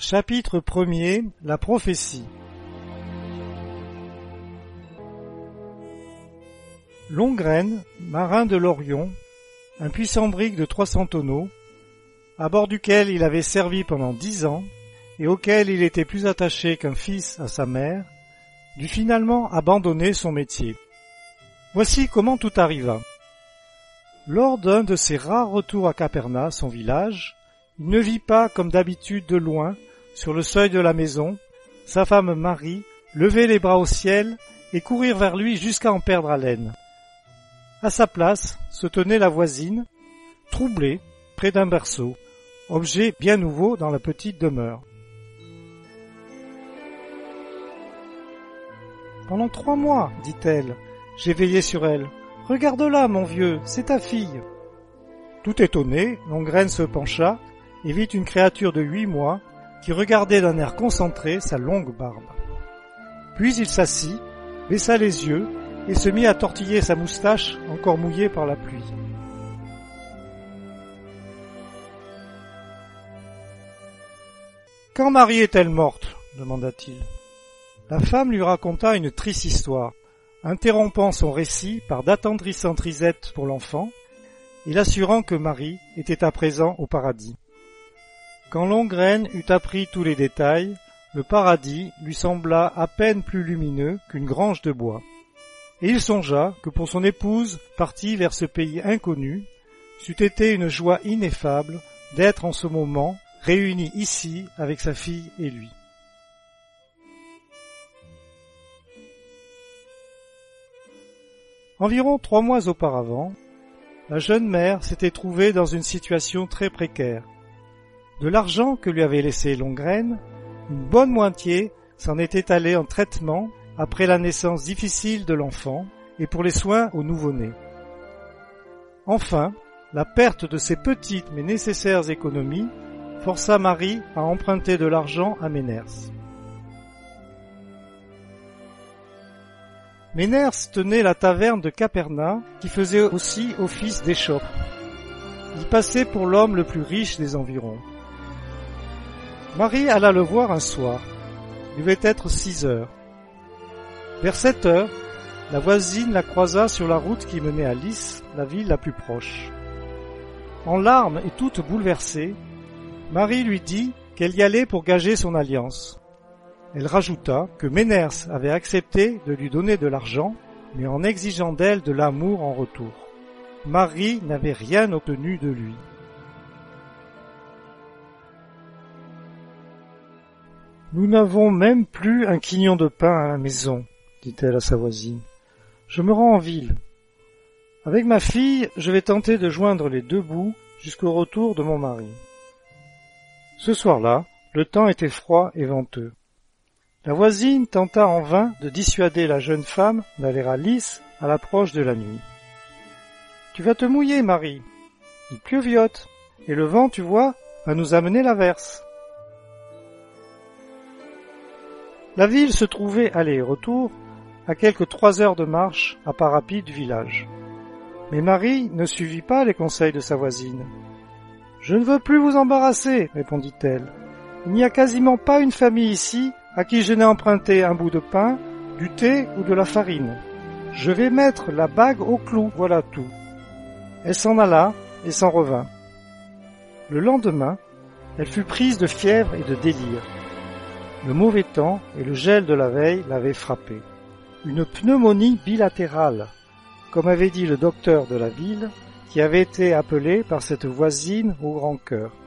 Chapitre 1er. La prophétie. Longraine, marin de l'Orion, un puissant brick de 300 tonneaux, à bord duquel il avait servi pendant 10 ans, et auquel il était plus attaché qu'un fils à sa mère, dut finalement abandonner son métier. Voici comment tout arriva. Lors d'un de ses rares retours à Caperna, son village, il ne vit pas, comme d'habitude de loin, sur le seuil de la maison, sa femme Marie lever les bras au ciel et courir vers lui jusqu'à en perdre haleine. À sa place se tenait la voisine, troublée, près d'un berceau, objet bien nouveau dans la petite demeure. « Pendant 3 mois, dit-elle, j'ai veillé sur elle. Regarde-la, mon vieux, c'est ta fille. » Tout étonné, Longraine se pencha et vit une créature de 8 mois qui regardait d'un air concentré sa longue barbe. Puis il s'assit, baissa les yeux et se mit à tortiller sa moustache encore mouillée par la pluie. « Quand Marie est-elle morte ?» demanda-t-il. La femme lui raconta une triste histoire, interrompant son récit par d'attendrissantes risettes pour l'enfant et l'assurant que Marie était à présent au paradis. Quand Longraine eut appris tous les détails, le paradis lui sembla à peine plus lumineux qu'une grange de bois. Et il songea que pour son épouse partie vers ce pays inconnu, c'eût été une joie ineffable d'être en ce moment réunis ici avec sa fille et lui. Environ 3 mois auparavant, la jeune mère s'était trouvée dans une situation très précaire. De l'argent que lui avait laissé Longraine, une bonne moitié s'en était allée en traitement après la naissance difficile de l'enfant et pour les soins au nouveau-né. Enfin, la perte de ses petites mais nécessaires économies força Marie à emprunter de l'argent à Méners. Méners tenait la taverne de Caperna qui faisait aussi office d'échoppe. Il passait pour l'homme le plus riche des environs. Marie alla le voir un soir. Il devait être 6 heures. Vers 7 heures, la voisine la croisa sur la route qui menait à Lys, la ville la plus proche. En larmes et toute bouleversée, Marie lui dit qu'elle y allait pour gager son alliance. Elle rajouta que Méners avait accepté de lui donner de l'argent, mais en exigeant d'elle de l'amour en retour. Marie n'avait rien obtenu de lui. « Nous n'avons même plus un quignon de pain à la maison, » dit-elle à sa voisine. « Je me rends en ville. Avec ma fille, je vais tenter de joindre les 2 bouts jusqu'au retour de mon mari. » Ce soir-là, le temps était froid et venteux. La voisine tenta en vain de dissuader la jeune femme d'aller à Lys à l'approche de la nuit. « Tu vas te mouiller, Marie. Il pleuviote, et le vent, tu vois, va nous amener l'averse. » La ville se trouvait aller et retour à quelques 3 heures de marche à pas rapide du village. Mais Marie ne suivit pas les conseils de sa voisine. « Je ne veux plus vous embarrasser, répondit-elle. Il n'y a quasiment pas une famille ici à qui je n'ai emprunté un bout de pain, du thé ou de la farine. Je vais mettre la bague au clou, voilà tout. » Elle s'en alla et s'en revint. Le lendemain, elle fut prise de fièvre et de délire. Le mauvais temps et le gel de la veille l'avaient frappée. Une pneumonie bilatérale, comme avait dit le docteur de la ville, qui avait été appelé par cette voisine au grand cœur.